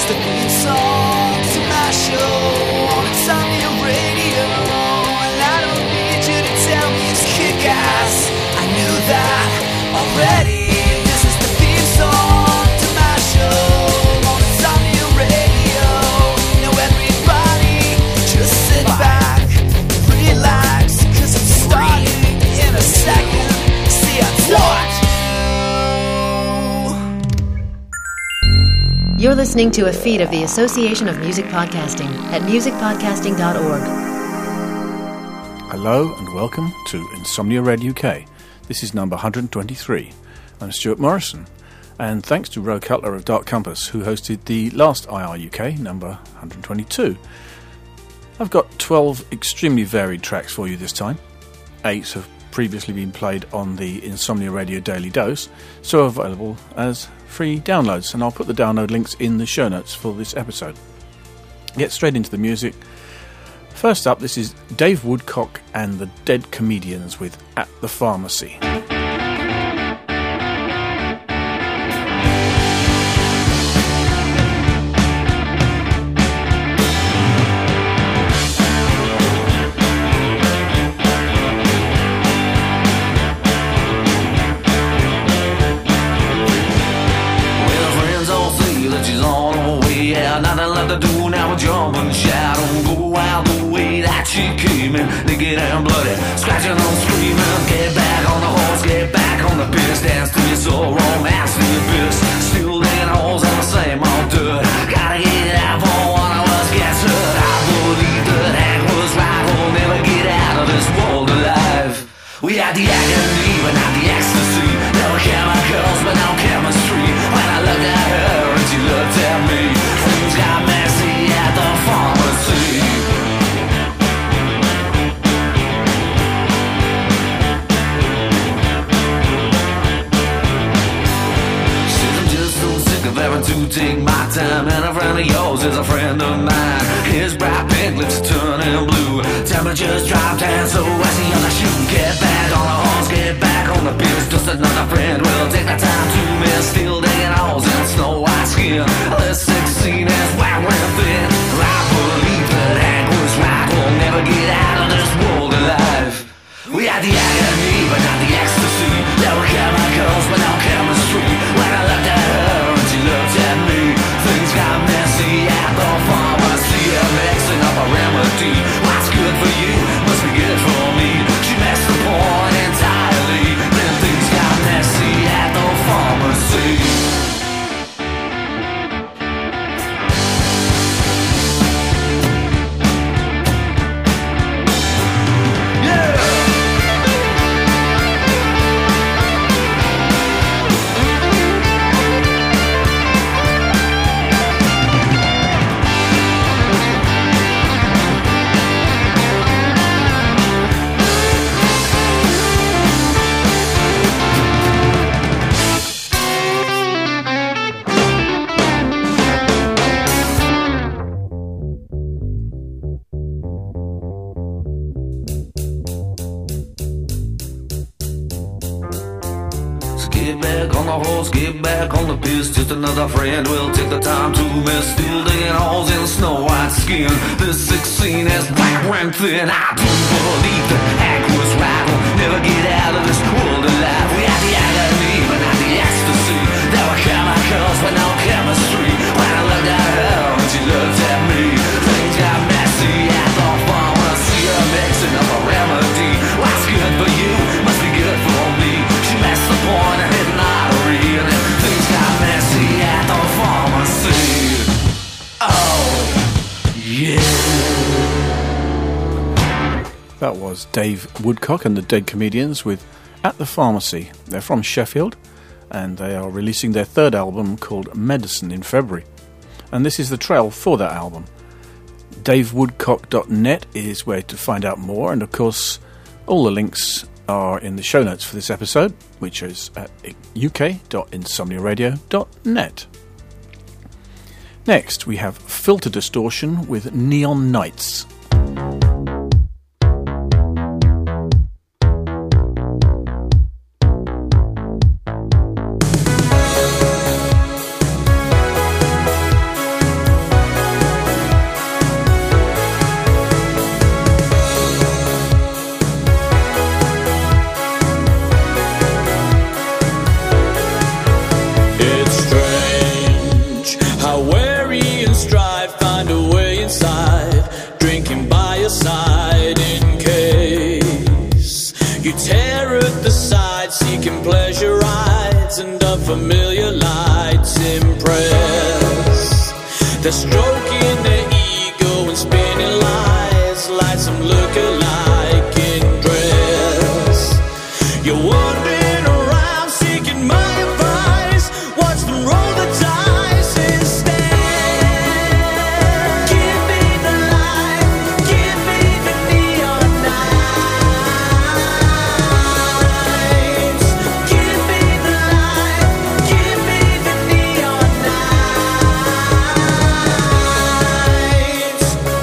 the theme song to my show on Insomnia Radio. And I don't need you to tell me it's kick-ass. I knew that already. This is the theme song to my show on Insomnia Radio. Now everybody just sit back, relax, 'cause I'm starting in a second. See, I thought. You're listening to a feed of the Association of Music Podcasting at musicpodcasting.org. Hello and welcome to Insomnia Radio UK. This is number 123. I'm Stuart Morrison, and thanks to Ro Cutler of Dark Compass, who hosted the last IR UK, number 122. I've got 12 extremely varied tracks for you this time. 8 have previously been played on the Insomnia Radio Daily Dose, so available as free downloads, and I'll put the download links in the show notes for this episode. Get straight into the music. First up, this is Dave Woodcock and the Dead Comedians with At the Pharmacy. Nothing left to do now, jump and shout. Don't go out the way that she came in, naked and bloody, scratching and screaming. Get back on the horse, get back on the piss, dance to your soul, romance to your fist. Still digging holes in the same old dirt. Gotta get out for one of us gets hurt. I believe that Hank was right, we'll never get out of this world alive. We had the agony, but not the ecstasy. There were chemicals, but no chemistry. When I looked at her and she looked at me, things got messy at the pharmacy. Says I'm just so sick of having to take my time, and a friend of yours is a friend of mine. His bright pink lips are turning blue, temperatures dropped and so I see on the shoe. Get back on the horse, get back on the piss. Just another friend will take the time to miss. Still digging holes in snow white skin. This 16 is whack with thin. I believe that Hank was right, we'll never get out of this world alive. We had the agony, but not the ecstasy. There were chemicals, but no chemistry. When I looked at her and she looked at me, things got messy at the pharmacy. I'm mixing up a remedy. What's good for you must be good for me. She messed the point entirely. Then things got messy at the pharmacy. Get back on the horse, get back on the piss. Just another friend will take the time to miss. Still digging holes in snow white skin. This 16 is black and thin. I do believe that Hank was right, we'll never get out of this world alive. We had the agony, but not the ecstasy. There were chemicals, but no chemistry. When I looked at her and she looked at me, things got messy at the pharmacy. I'm mixing up a remedy. What's good for you must be good for me. She messed the point and hit an artery, and then things got messy at the pharmacy. Oh, yeah. That was Dave Woodcock and the Dead Comedians with At the Pharmacy. They're from Sheffield, and they are releasing their third album called Medicine in February. And this is the trail for that album. DaveWoodcock.net is where to find out more, and of course all the links are in the show notes for this episode, which is at uk.insomniaradio.net. Next we have Filter Distortion with Neon Nights. impress. They're stroking their ego and spinning lies like some lookalike in dress. You're wandering around seeking my advice. Watch them roll the dice instead. Give me the light, give me the neon nights. Give me the light, give me the neon nights.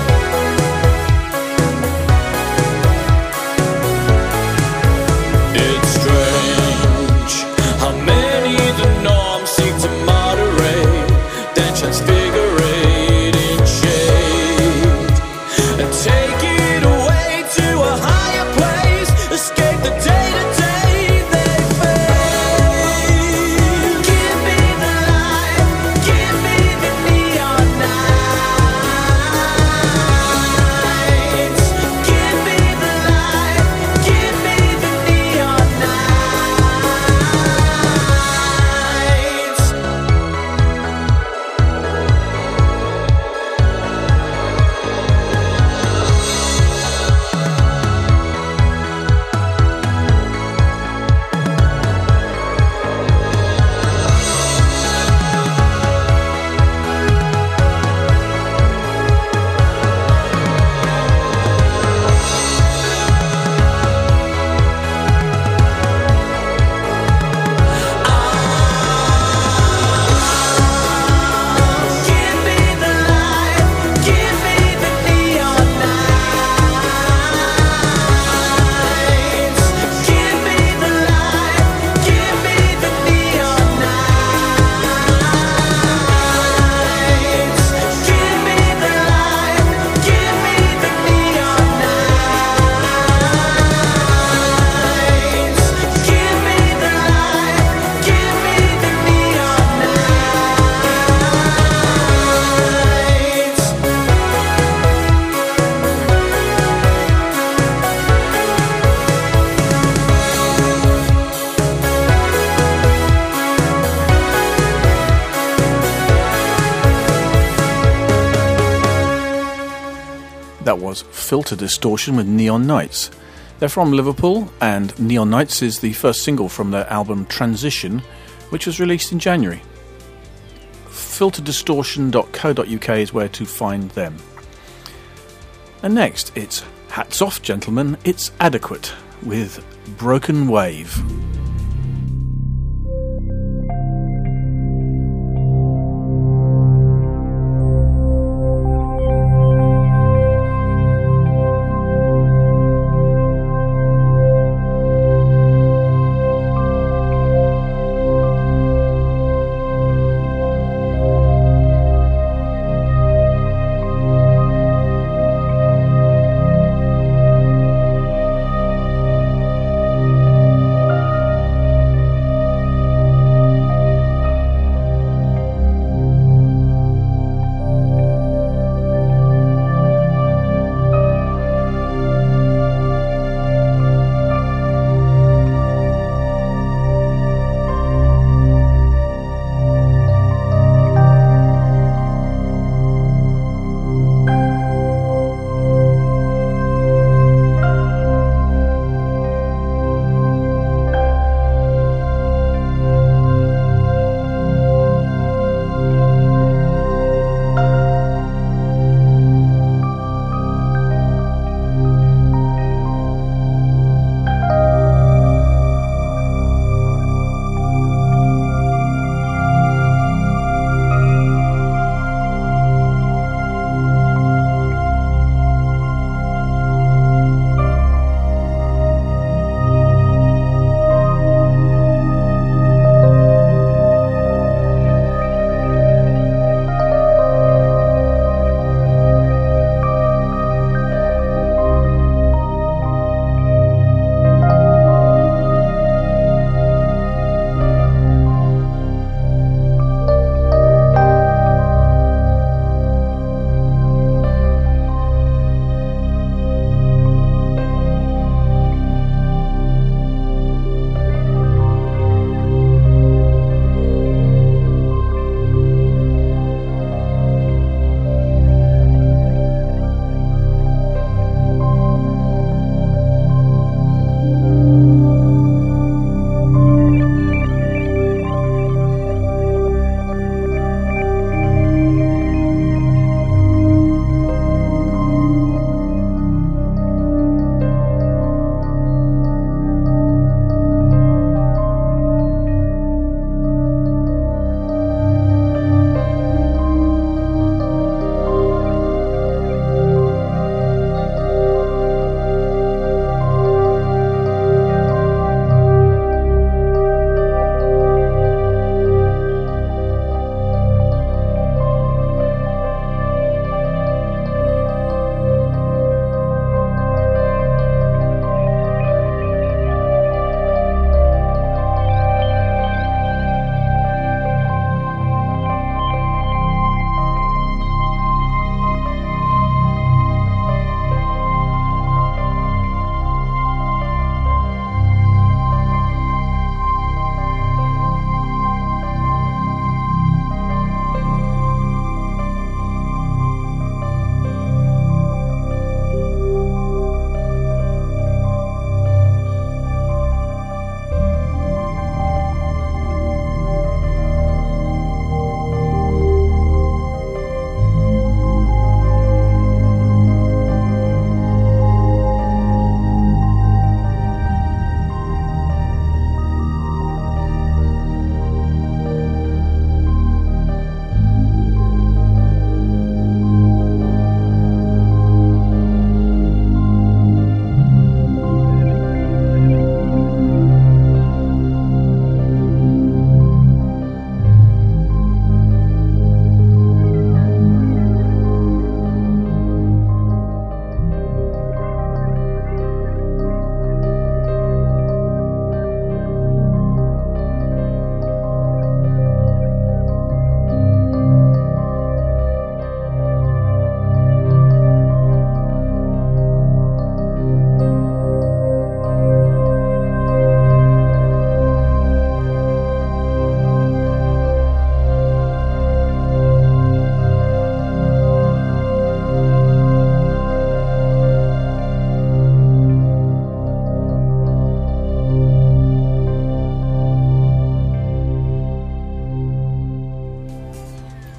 It's strange how many the norm seek to moderate, then transfigurate in shade and take it away to a higher place. Escape the day-to-day they face. Give me the light, give me the neon nights. Give me the light, give me the neon nights. Give me the light, give me the neon nights. Give me the light, give me the neon nights. Give me the light, give me the neon nights. Give me the light, give me the neon nights. That was Filter Distortion with Neon Nights. They're from Liverpool, and Neon Nights is the first single from their album Transition, which was released in January. filterdistortion.co.uk is where to find them. And next, it's Hats Off Gentlemen, It's Adequate with Broken Wave.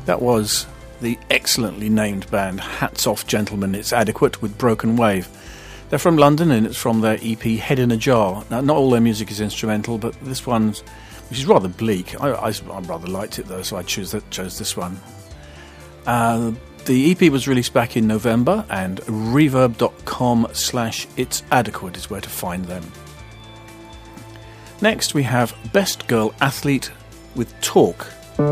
That was the excellently named band Hats Off Gentlemen, It's Adequate with Broken Wave. They're from London and it's from their EP Head in a Jar. Now, not all their music is instrumental, but this one, which is rather bleak, I rather liked it though, so I chose this one. The EP was released back in November, and reverb.com/It's Adequate is where to find them. Next we have Best Girl Athlete with Talk.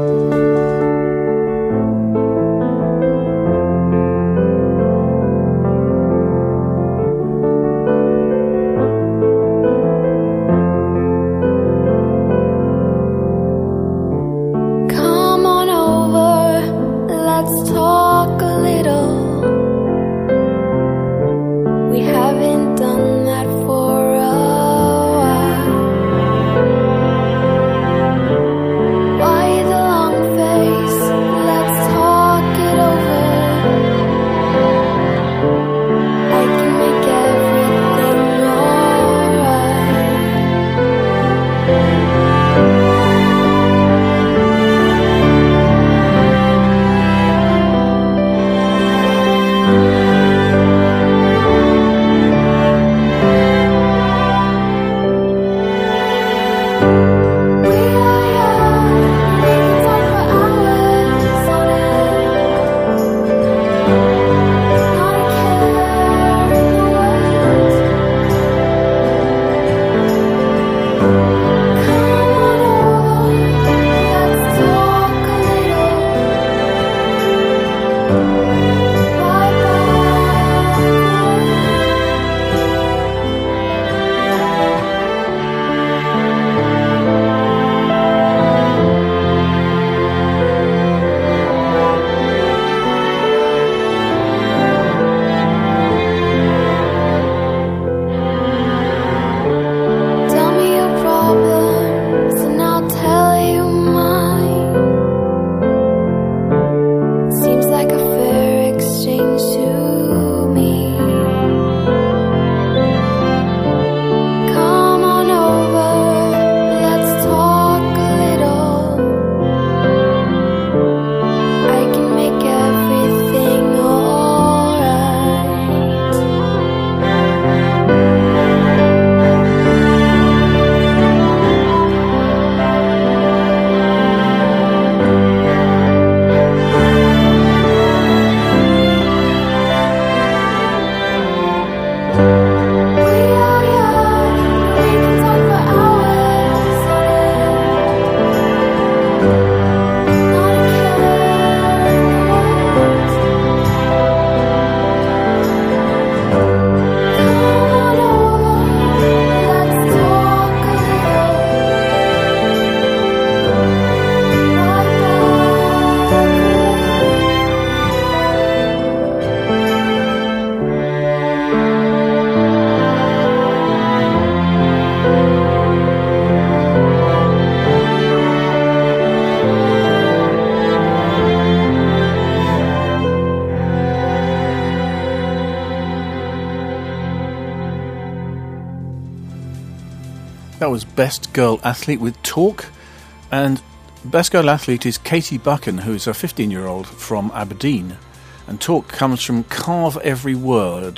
That was Best Girl Athlete with Talk, and Best Girl Athlete is Katie Buchan, who is a 15-year-old from Aberdeen, and Talk comes from Carve Every Word,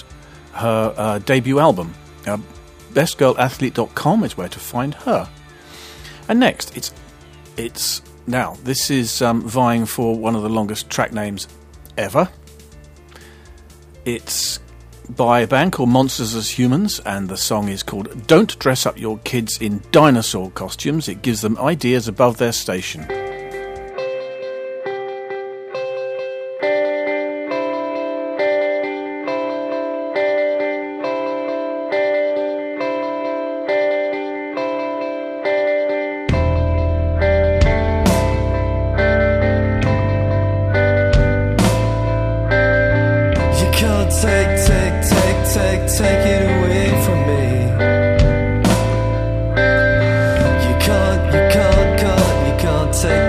her debut album. bestgirlathlete.com is where to find her. And next, it's now, this is vying for one of the longest track names ever. It's by a band called Monsters as Humans, and the song is called Don't Dress Up Your Kids in Dinosaur Costumes. It gives them ideas above their station. Take it away from me. You can't take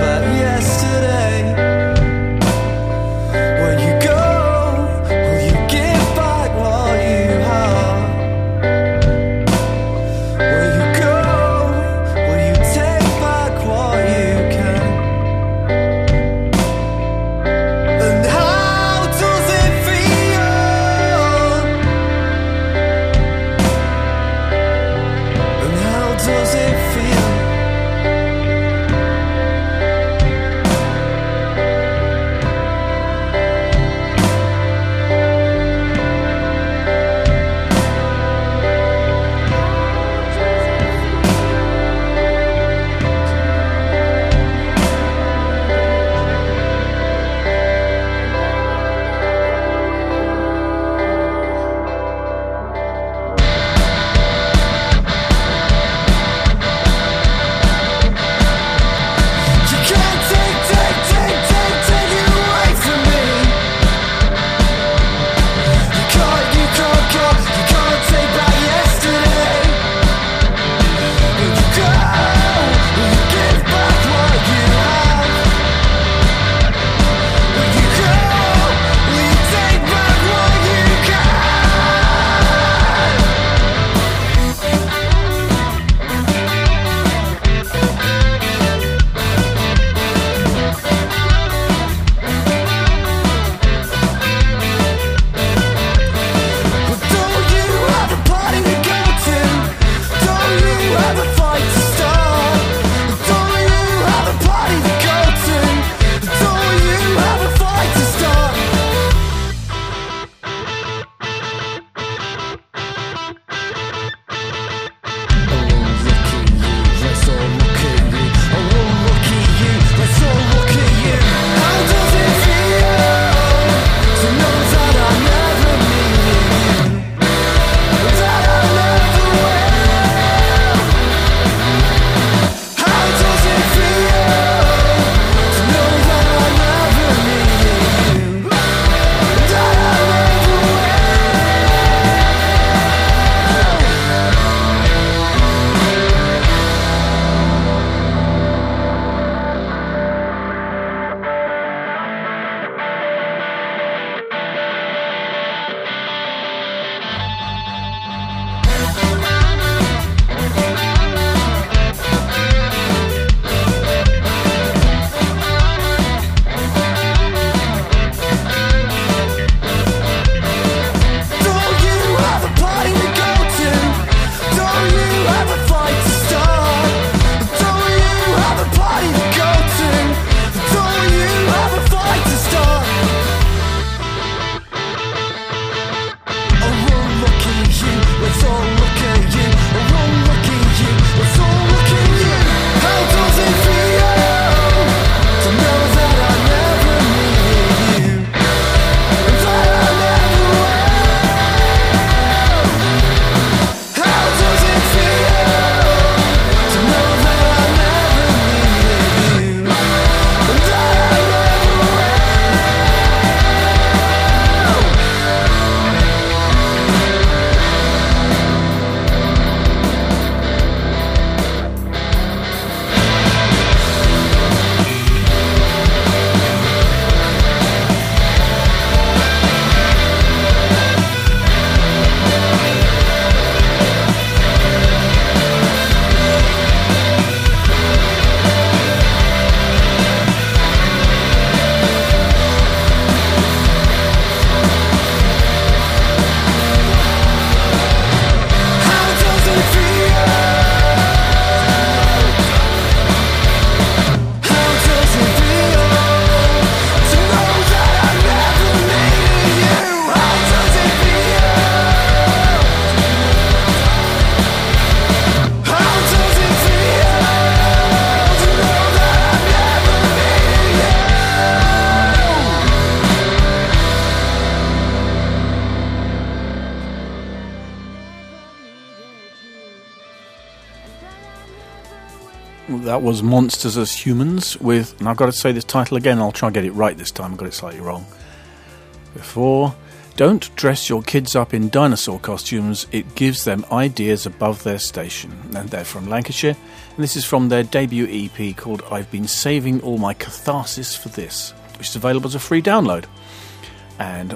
That was Monsters as Humans with, and I've got to say this title again, I'll try and get it right this time, I got it slightly wrong before. Don't dress your kids up in dinosaur costumes, it gives them ideas above their station. And they're from Lancashire, and this is from their debut EP called I've Been Saving All My Catharsis for This, which is available as a free download. And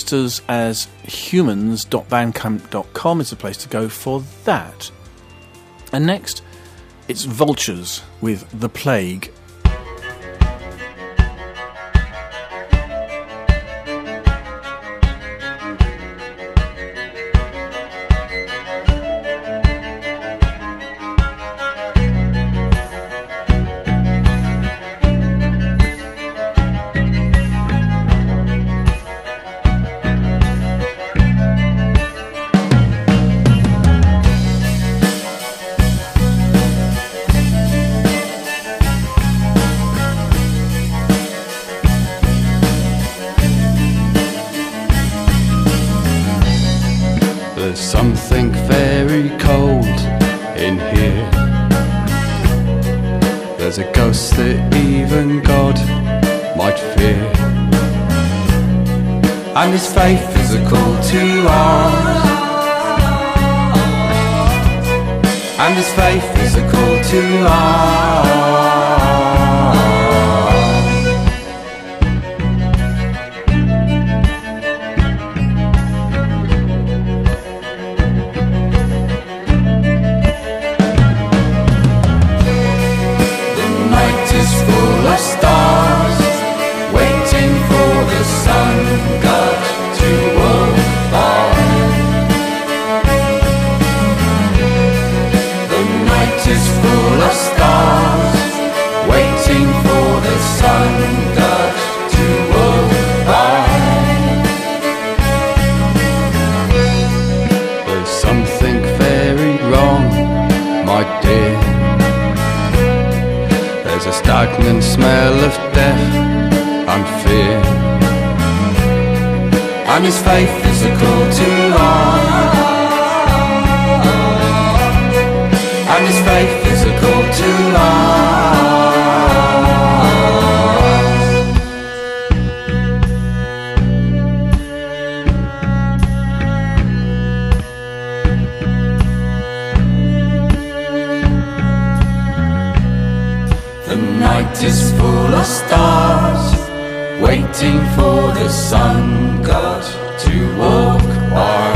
monstershumans.bandcamp.com is the place to go for that. And next, it's Vultures with The Plague. Something very cold in here. There's a ghost that even God might fear, and his faith is a call to arms, and his faith is a call to arms. Stars waiting for the sun god to walk by. The night is full of stars waiting for the sun god to walk by. There's something very wrong, my dear. There's a stagnant smell of death and fear, and his faith is a call to arms, and his faith is a call to arms. The night is full of stars waiting for the sun god to walk by.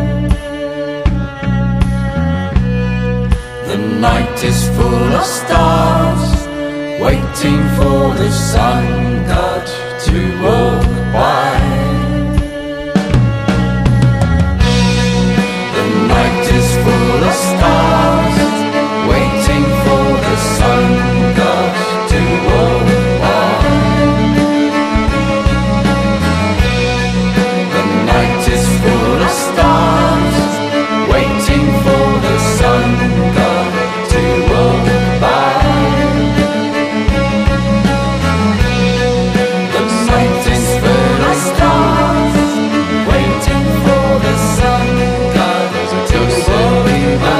The night is full of stars waiting for the sun god to walk by. The night is full of stars waiting for the sun god to walk by. The night is full of stars waiting for the sun god to walk by. The night is full of stars waiting for the sun god to walk by.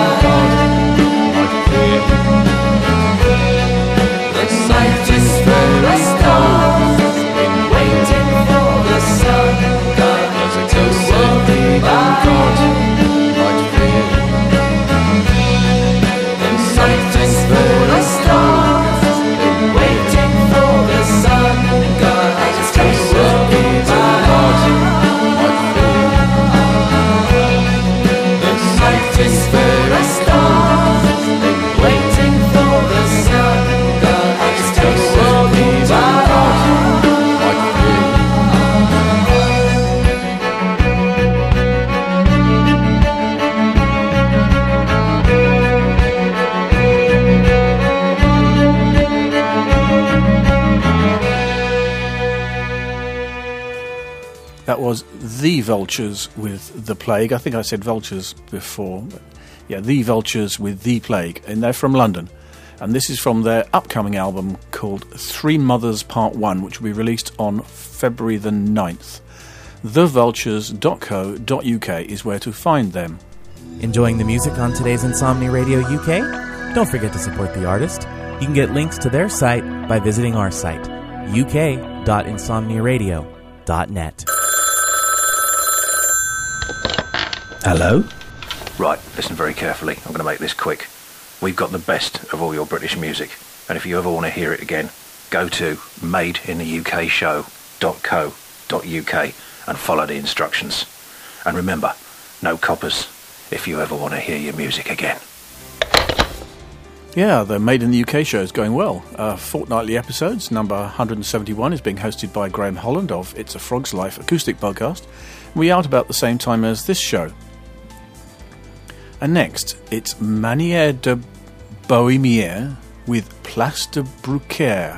The night is full of stars waiting for the sun god to walk by. The night is full of stars waiting for the sun god to walk by. The night is full of stars waiting for the sun god to walk by. That was The Vultures with The Plague. I think I said Vultures before. But yeah, The Vultures with The Plague. And they're from London. And this is from their upcoming album called Three Mothers Part 1, which will be released on February the 9th. thevultures.co.uk is where to find them. Enjoying the music on today's Insomnia Radio UK? Don't forget to support the artist. You can get links to their site by visiting our site, uk.insomniaradio.net. Hello? Right, listen very carefully. I'm going to make this quick. We've got the best of all your British music, and if you ever want to hear it again, go to madeintheukshow.co.uk and follow the instructions. And remember, no coppers if you ever want to hear your music again. Yeah, the Made in the UK show is going well. Fortnightly episodes, number 171, is being hosted by Graham Holland of It's a Frog's Life acoustic podcast. We out about the same time as this show. And next, it's Manière de Bohémienne with Place de Brucaire.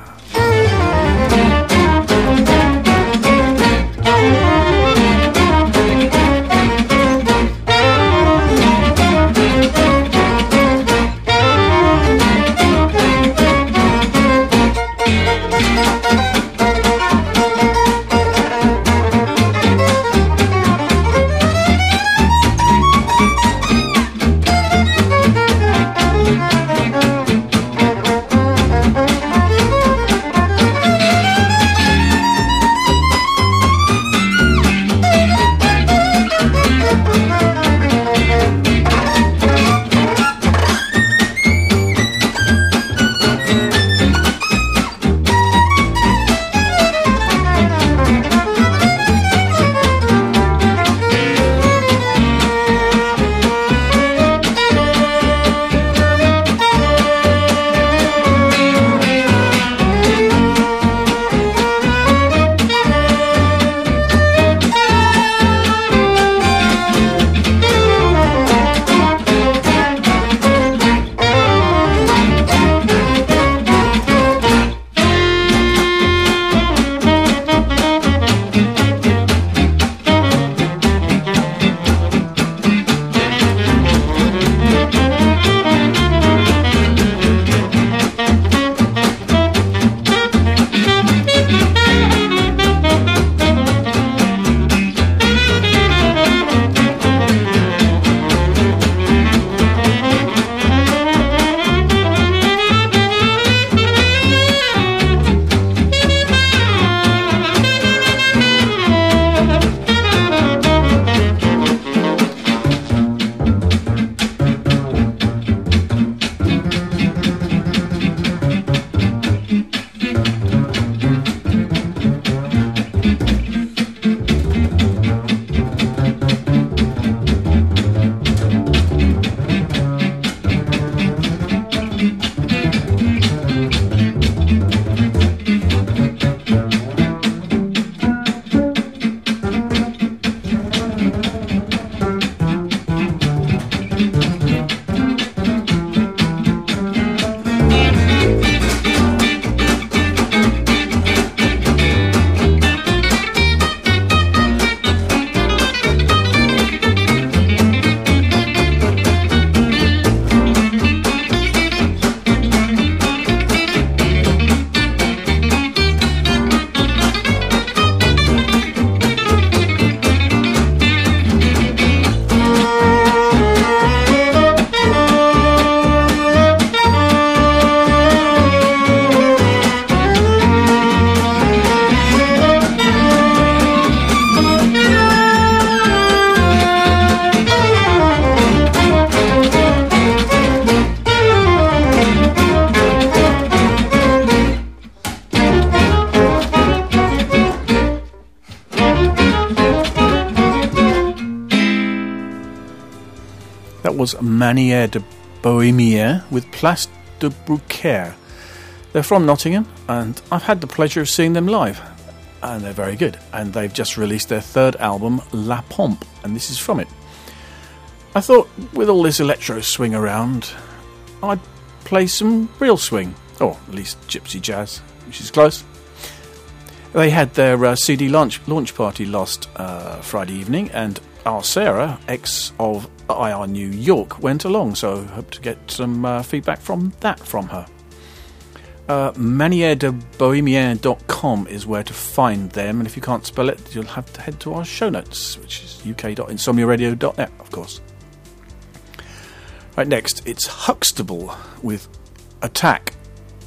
Was Manière de Bohémienne with Place de Brucaire. They're from Nottingham, and I've had the pleasure of seeing them live, and they're very good. And they've just released their third album, La Pompe, and this is from it. I thought, with all this electro swing around, I'd play some real swing, or at least gypsy jazz, which is close. They had their CD launch party last Friday evening, and our Sarah, ex of IR New York, went along, so I hope to get some feedback from her. ManièredeBohémienne.com is where to find them, and if you can't spell it, you'll have to head to our show notes, which is uk.insomniaradio.net, of course. Right, next, it's Huxtable with Attack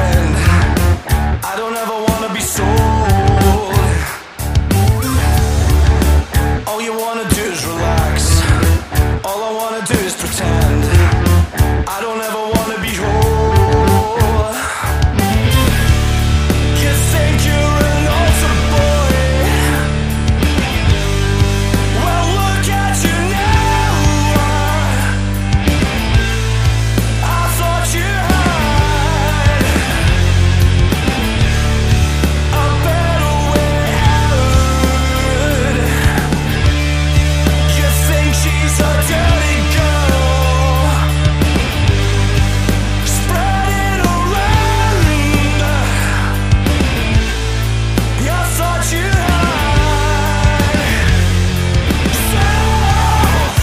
friend. I don't ever wanna be sold. All you wanna do is relax. All I wanna do is pretend. I don't ever wanna be whole. You think you're an altar boy? Well, look at you now. I thought you had a better way out. You think she's a dirty girl? Spread it around. You thought you had self.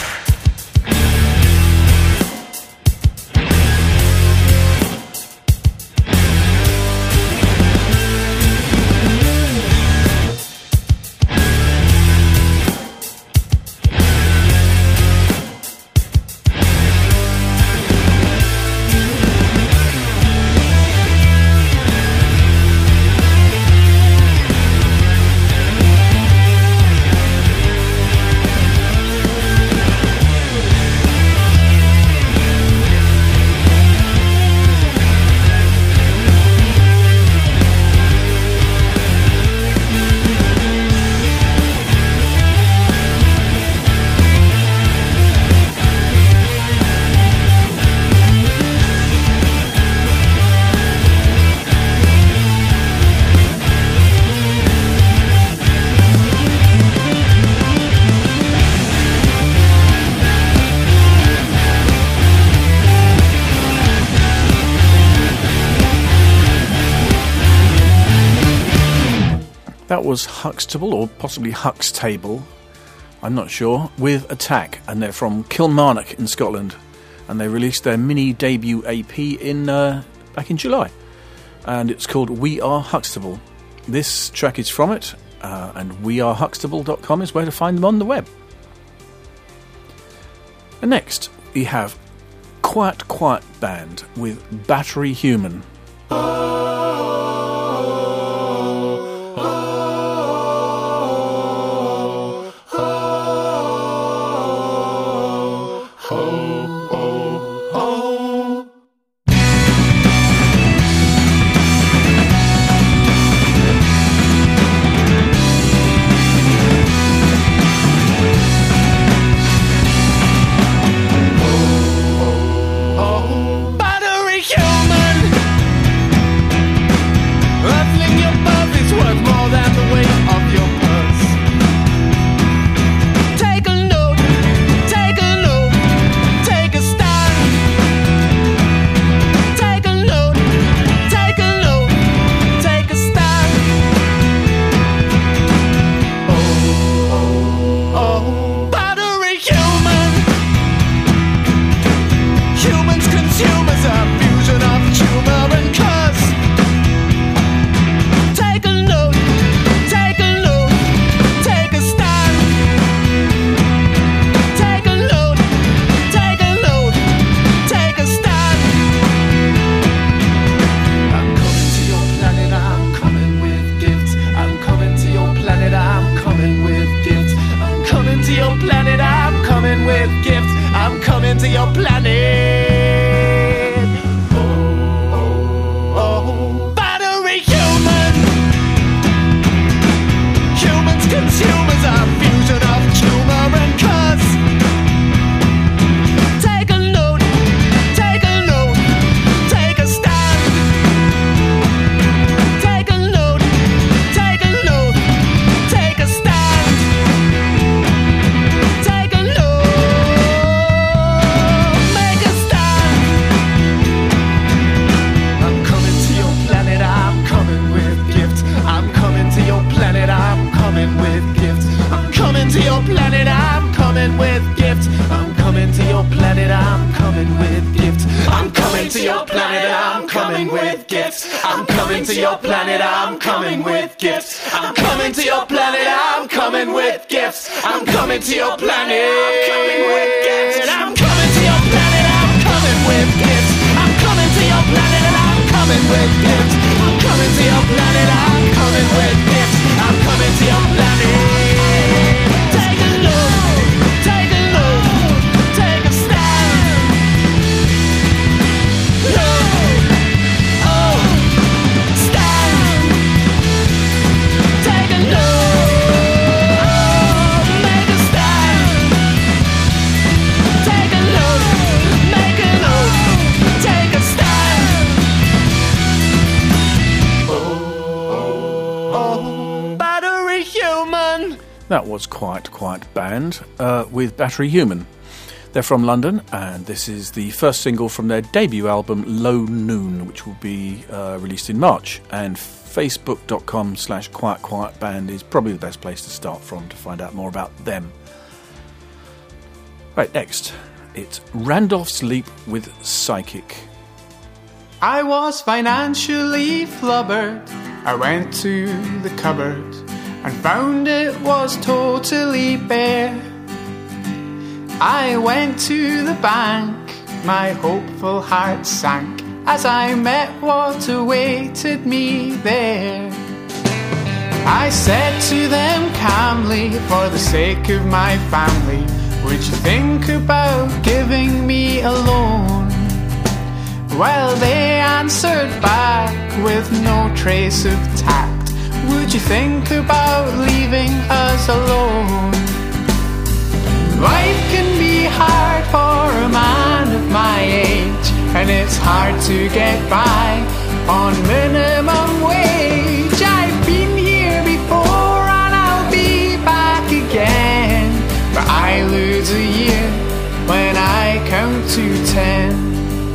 That was Huxtable, or possibly Huxtable, I'm not sure, with Attack, and they're from Kilmarnock in Scotland, and they released their mini debut AP back in July, and it's called We Are Huxtable. This track is from it, and wearehuxtable.com is where to find them on the web. And next, we have Quiet Quiet Band with Battery Human. Battery human, earthling your birth is worth more than the weight of your purse. Take a look, take a look, take a stand. Take a look, take a look, take a stand. Battery human. Humans, consumers, a fusion of tumor and curse. Take a look, take a look, take a stand. Take a look, take a look, take a stand. I'm coming to your planet, I'm coming with gifts. I'm coming to your planet, I'm coming with gifts. I'm coming to your planet, I'm coming with gifts. I'm coming to your planet. Battery human. Humans, consumers, a fusion of tumor and curse. Take a look, take a look, take a stand. Take a look, take a look, take a stand. Take a look, make a stand. I'm coming to your planet, I'm coming with gifts. I'm coming to your planet, I'm coming with gifts. I'm coming to your planet, I'm coming with gifts. I'm coming to your planet, I'm coming with gifts. I'm coming to your planet, I'm coming with gifts. I'm coming to your planet, I'm coming with gifts. I'm coming to your planet, I'm coming with gifts. I'm coming to your planet, I'm coming with gifts. I'm coming to your planet, I'm coming with gifts. I'm coming to your planet, and I'm coming coming with pips. I'm coming to your planet. I'm coming with pips. I'm coming to your planet. Take a look, take a look, take a stand. Look, oh, stand. Take a look, oh, make a stand. Take a look, make a look, take a stand. Oh, Battery Human. That was quite band with Battery Human. They're from London, and this is the first single from their debut album Low Noon, which will be released in March. And facebook.com/quietquietband is probably the best place to start from to find out more about them. Right, next, it's Randolph Sleep with Psychic. I was financially flubbered. I went to the cupboard and found it was totally bare. I went to the bank, my hopeful heart sank as I met what awaited me there. I said to them calmly, for the sake of my family, would you think about giving me a loan? Well, they answered back with no trace of tact, would you think about leaving us alone? Life can be hard for a man of my age, and it's hard to get by on minimum wage. I've been here before and I'll be back again, but I lose a year when I count to 10.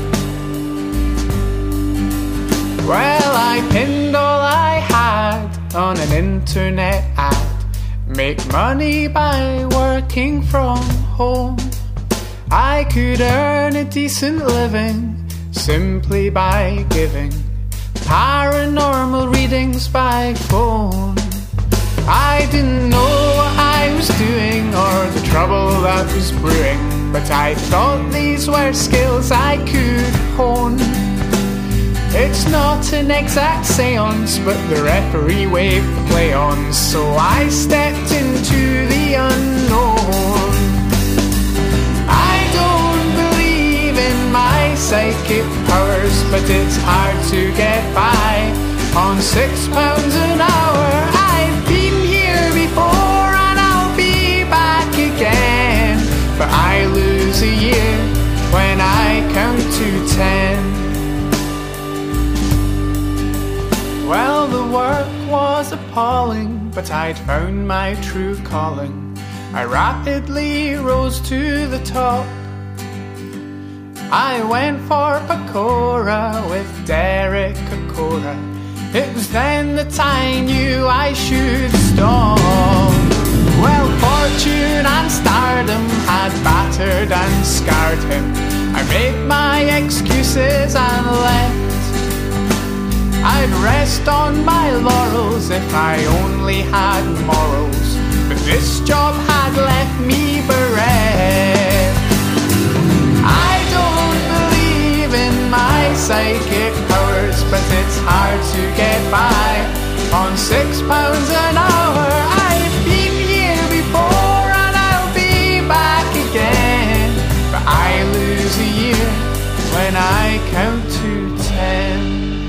Well, I pinned all I had on an internet ad. Make money by working from home. I could earn a decent living simply by giving paranormal readings by phone. I didn't know what I was doing or the trouble that was brewing, but I thought these were skills I could hone. It's not an exact seance, but the referee waved the play on, so I stepped into the unknown. I don't believe in my psychic powers, but it's hard to get by on £6 an hour. I've been here before and I'll be back again, but I lose a year when I count to 10. Well, the work was appalling, but I'd found my true calling. I rapidly rose to the top. I went for Pecora with Derek Okora. It was then that I knew I should stop. Well, fortune and stardom had battered and scarred him. I made my excuses and left. I'd rest on my laurels if I only had morals, but this job had left me bereft. I don't believe in my psychic powers, but it's hard to get by on £6 an hour. I've been here before and I'll be back again, but I lose a year when I count to 10.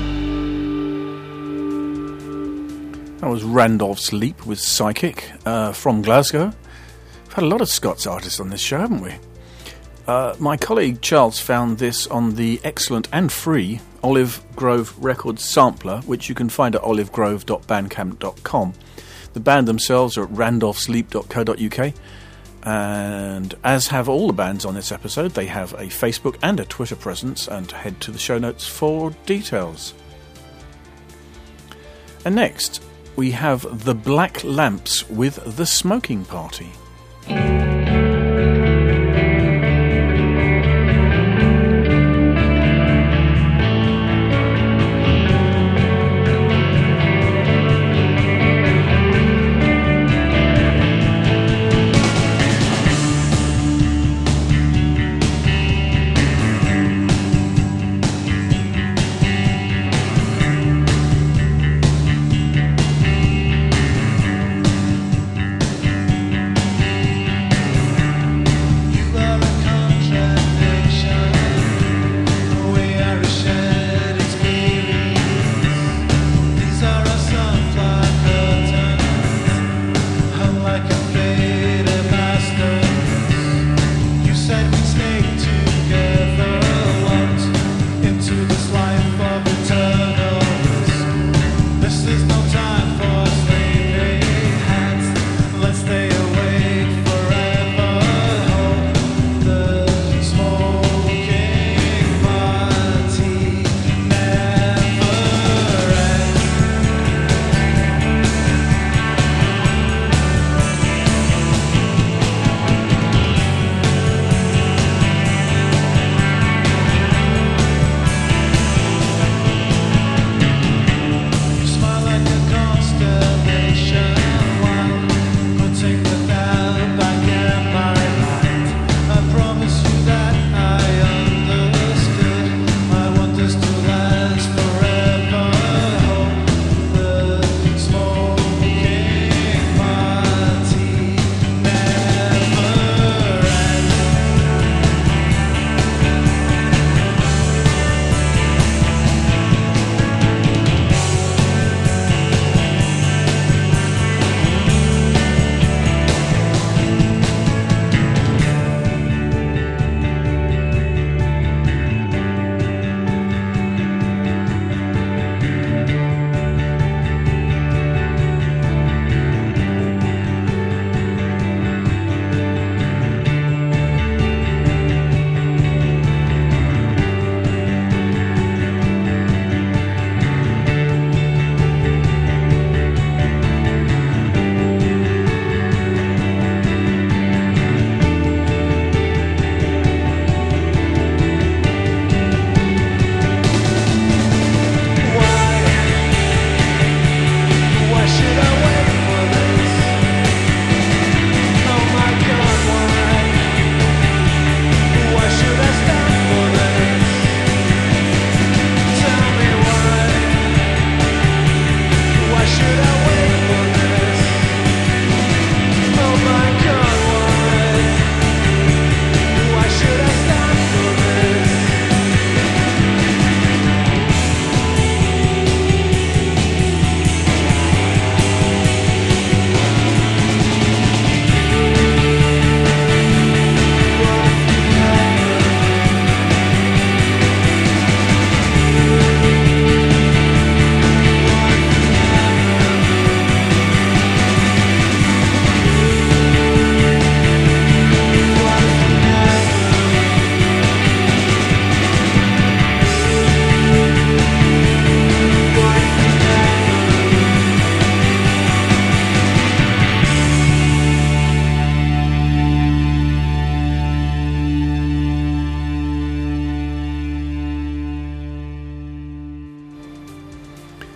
That was Randolph Sleep with Psychic from Glasgow. We've had a lot of Scots artists on this show, haven't we? My colleague Charles found this on the excellent and free Olive Grove Records sampler, which you can find at olivegrove.bandcamp.com. The band themselves are at randolphsleep.co.uk, and as have all the bands on this episode, they have a Facebook and a Twitter presence, and head to the show notes for details. And next, we have The Black Lamps with The Smoking Party.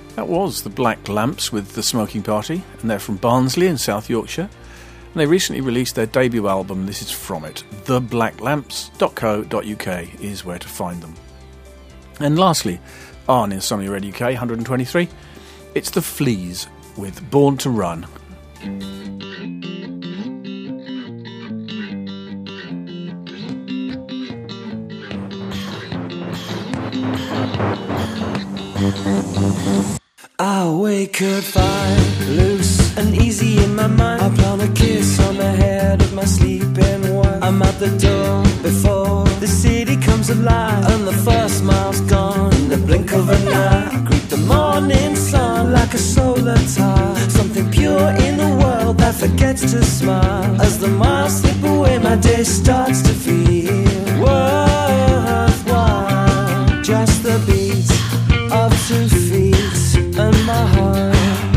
That was the Black Lamps with The Smoking Party, and they're from Barnsley in South Yorkshire. And they recently released their debut album. This is from it. theblacklamps.co.uk is where to find them. And lastly, on Insomnia Radio UK 123, it's The Fleas with Born to Run. I wake at 5, loose and easy in my mind. I plant a kiss on the head of my sleeping wife. I'm at the door before the city comes alive, and the first mile's gone in the blink of an eye. I greet the morning sun like a solar tide, something pure in the world that forgets to smile. As the miles slip away, my day starts to feel worthwhile. Just the beat of 2 feet and my heart,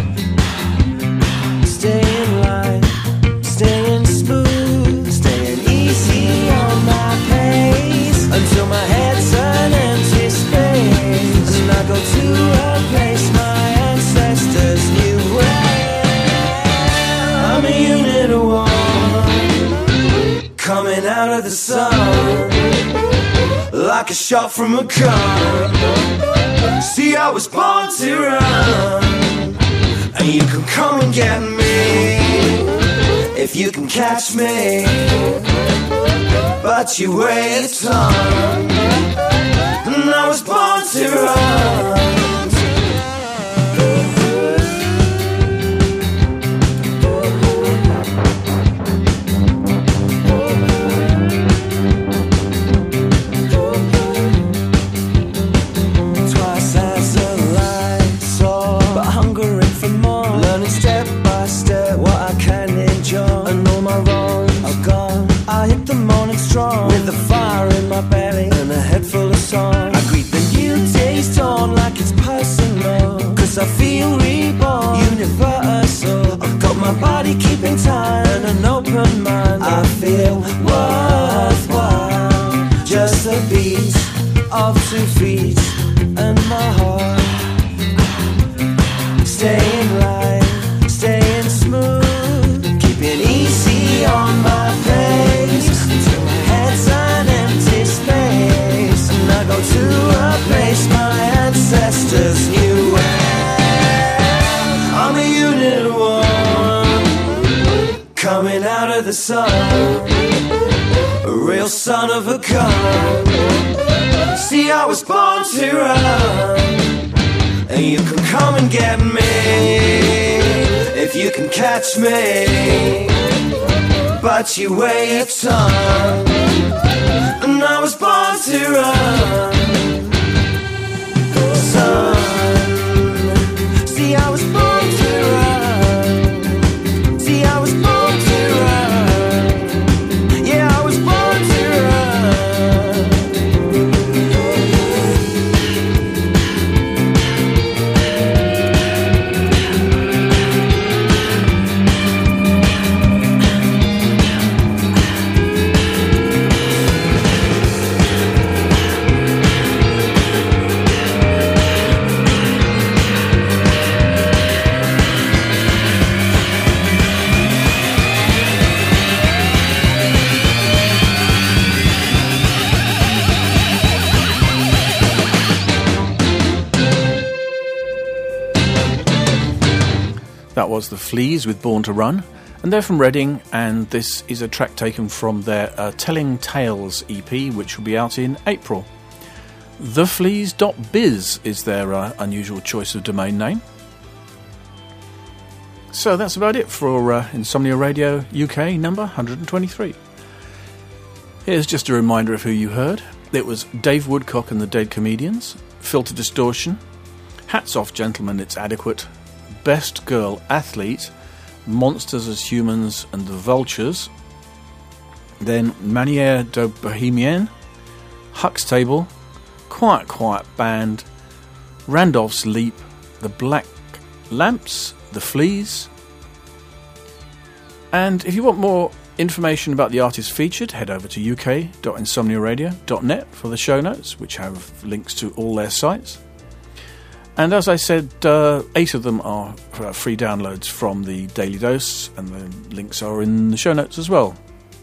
staying light, staying smooth, staying easy on my pace, until my head's an empty space, and I go to a place my ancestors knew well. I'm a unit of 1, coming out of the sun, like a shot from a gun. See, I was born to run, and you can come and get me if you can catch me, but you weigh a ton, and I was born to run. With a fire in my belly and a head full of song, I greet the new day's dawn like it's personal, 'cause I feel reborn, universal. I've got my body keeping time and an open mind. I feel worthwhile. Just a beat of 2 feet and my heart, staying light, staying smooth, keeping easy on my pace, until my head's an empty space, and I go to a place my ancestors knew well. I'm a unit of 1, coming out of the sun, a real son of a gun. See, I was born to run, and you can come and get me if you can catch me, but you weigh a ton, and I was born to run. Son, see, I was born to run. See, I was born to run. Yeah, I was born to run. That was The Fleas with Born to Run, and they're from Reading, and this is a track taken from their Telling Tales EP, which will be out in April. TheFleas.biz is their unusual choice of domain name. So that's about it for Insomnia Radio UK number 123. Here's just a reminder of who you heard. It was Dave Woodcock and the Dead Comedians, Filter Distortion, Hats Off Gentlemen, It's Adequate, Best Girl Athlete, Monsters as Humans and the Vultures, then Manière de Bohemienne, Huxtable, Quiet Quiet Band, Randolph's Leap, The Black Lamps, The Fleas. And if you want more information about the artists featured, head over to uk.insomniaradio.net for the show notes, which have links to all their sites. And as I said, 8 of them are free downloads from the Daily Dose, and the links are in the show notes as well.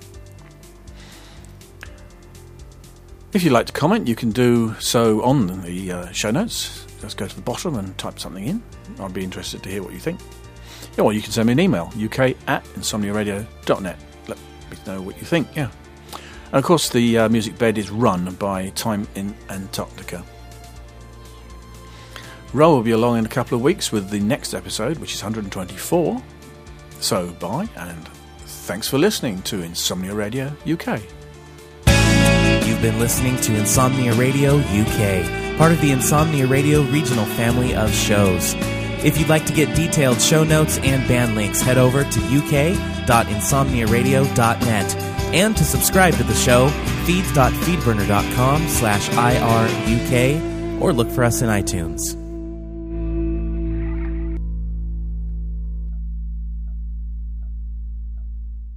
If you'd like to comment, you can do so on the show notes. Just go to the bottom and type something in. I'd be interested to hear what you think. Or you can send me an email, uk@insomniaradio.net. Let me know what you think, yeah. And of course, the music bed is run by Time in Antarctica. Ro will be along in a couple of weeks with the next episode, which is 124. So, bye, and thanks for listening to Insomnia Radio UK. You've been listening to Insomnia Radio UK, part of the Insomnia Radio regional family of shows. If you'd like to get detailed show notes and band links, head over to uk.insomniaradio.net. And to subscribe to the show, feeds.feedburner.com/IRUK, or look for us in iTunes.